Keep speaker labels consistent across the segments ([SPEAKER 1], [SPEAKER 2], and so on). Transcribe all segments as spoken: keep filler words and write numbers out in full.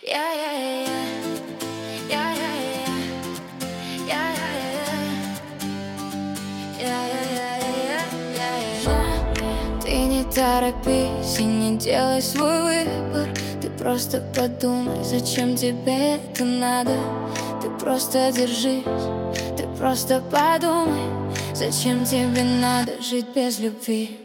[SPEAKER 1] Ты не торопись и не делай свой выбор. Ты просто подумай, зачем тебе это надо. Ты просто держись, ты просто подумай, зачем тебе надо жить без любви.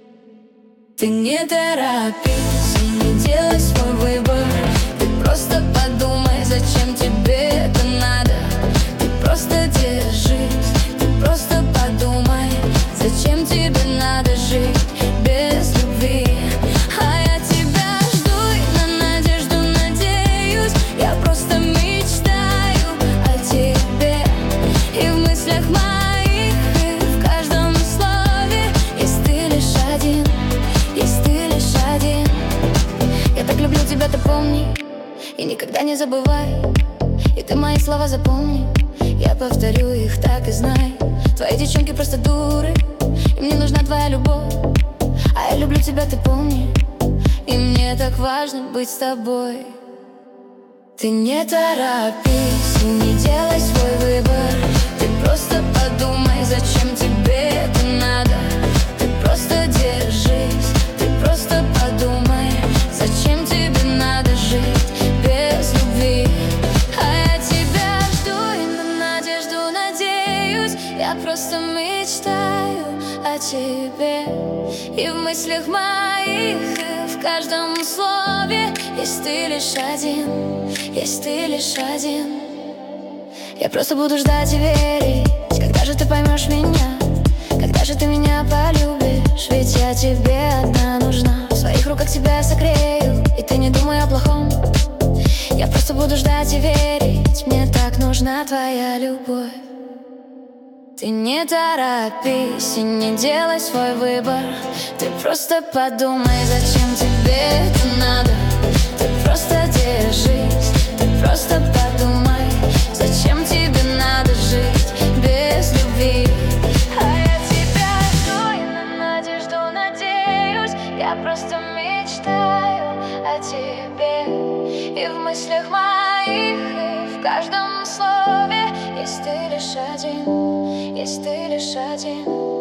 [SPEAKER 1] Ты не торопись и не делай свой выбор. Ты просто подумай, зачем тебе это надо. Ты просто держись, ты просто подумай, зачем тебе надо жить без любви. А я тебя жду и на надежду надеюсь. Я просто мечтаю о тебе. И в мыслях моих, и в каждом слове есть ты лишь один, есть ты лишь один. Я так люблю тебя, ты помни, и никогда не забывай. И ты мои слова запомни, я повторю их, так и знай. Твои девчонки просто дуры, и мне нужна твоя любовь. А я люблю тебя, ты помни, и мне так важно быть с тобой. Ты не торопись и не делай свой выбор. Ты просто подумай, зачем тебе это надо. Ты просто держись, ты просто подумай, зачем тебе надо жить без любви. А я тебя жду и на надежду надеюсь. Я просто мечтаю о тебе. И в мыслях моих, и в каждом слове есть ты лишь один, есть ты лишь один. Я просто буду ждать и верить. Когда же ты поймешь меня? Когда же ты меня полюбишь? Ведь я тебе одна нужна. В своих руках тебя согрею, и ты не думай о плохом. Я просто буду ждать и верить. Мне так нужна твоя любовь. Ты не торопись и не делай свой выбор. Ты просто подумай, зачем тебе это надо. Ты просто держись, ты просто подумай, зачем тебе надо жить без любви. А я тебя жду и на надежду надеюсь. Я просто мечтаю о тебе. И в мыслях моих, и в каждом слове есть ты лишь один, есть ты лишь один.